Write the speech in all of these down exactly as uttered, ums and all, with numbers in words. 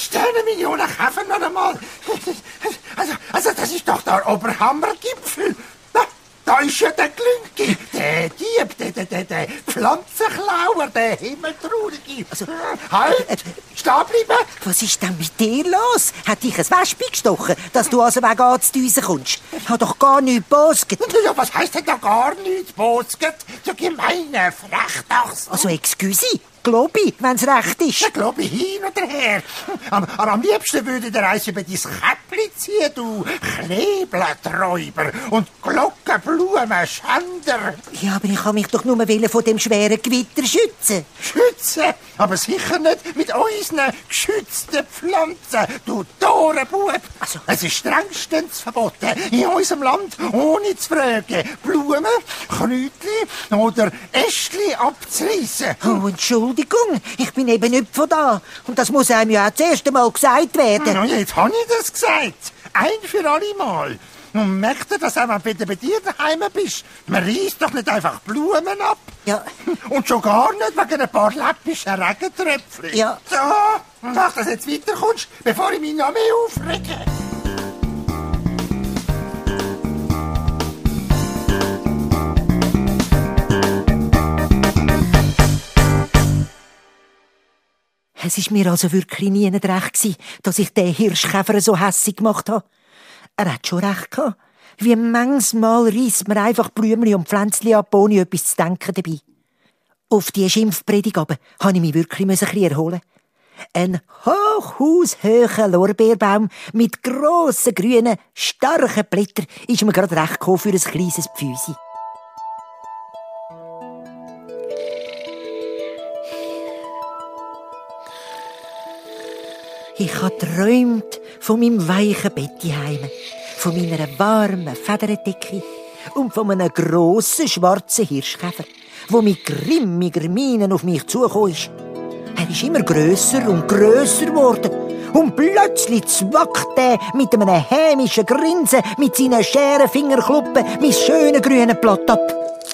sechzehn Millionen Käfer noch einmal. Also, also das ist doch der Oberhammergipfel. Da, da ist ja der Glünki, der Dieb, der, der, der, der Pflanzenklauer, der Himmeltraurige. Also, halt, äh, stehen bleiben. Was ist denn mit dir los? Hat dich ein Wespe gestochen, dass du also wegen anzudüsen kommst? Hat doch gar nichts bosget. Ja, was heisst denn da gar nichts bosget? Du gemeine Frechdachs. Also, excuse, glaub ich, wenn's recht ist. Ja, glaub ich hin oder her. Aber, aber am liebsten würde der Eis über dein Käppli ziehen, du Knebelträuber und Glockenblumenschänder. Ja, aber ich kann mich doch nur von dem schweren Gewitter schützen. Schützen? Aber sicher nicht mit unseren geschützten Pflanzen, du Torenbub. Also, es ist strengstens verboten, in unserem Land, ohne zu fragen, Blumen, Kräutchen oder Ästchen abzureissen. Oh, Entschuldigung, ich bin eben nicht von da. Und das muss einem ja auch das erste Mal gesagt werden. Na, jetzt habe ich das gesagt. Ein für alle Mal. Und merkt ihr, dass auch wenn du bei dir daheim bist, man reisst doch nicht einfach Blumen ab. Ja. Und schon gar nicht wegen ein paar läppischen Regentröpfchen. Ja. So, mach, dass du jetzt weiterkommst, bevor ich mich noch mehr aufrege. Es war mir also wirklich nie nicht recht gewesen, dass ich den Hirschkäfer so hässig gemacht habe. Er hat schon recht gehabt. Wie manchmal reisst man einfach Blümchen und Pflänzchen ab, ohne etwas zu denken dabei. Auf diese Schimpfpredigt aber musste ich mich wirklich ein bisschen erholen. Ein hochhaushoher Lorbeerbaum mit grossen, grünen, starken Blättern ist mir gerade recht gekommen für ein kleines Pfüsi. Ich habe geträumt von meinem weichen Bett heim, von meiner warmen Federdecke und von einem grossen, schwarzen Hirschkäfer, der mit grimmiger Miene auf mich zugekommen ist. Er ist immer grösser und grösser geworden. Und plötzlich zwackt er mit einem hämischen Grinsen mit seinen scheren Fingerkluppen mein schönes grünes Blatt ab.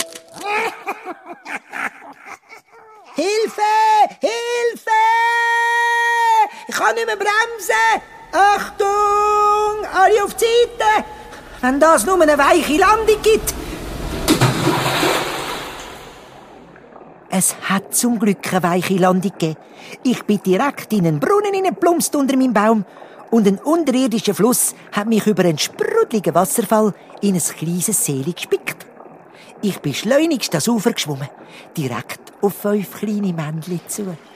Hilfe! Hilfe! Ich kann nicht mehr bremsen! Achtung! Alle auf die Seite! Wenn das nur eine weiche Landung gibt! Es hat zum Glück eine weiche Landung gegeben. Ich bin direkt in einen Brunnen hineingeplumpst unter meinem Baum und ein unterirdischer Fluss hat mich über einen sprudeligen Wasserfall in ein kleines Seeli gespickt. Ich bin schleunigst das Ufer geschwommen, direkt auf fünf kleine Männchen zu.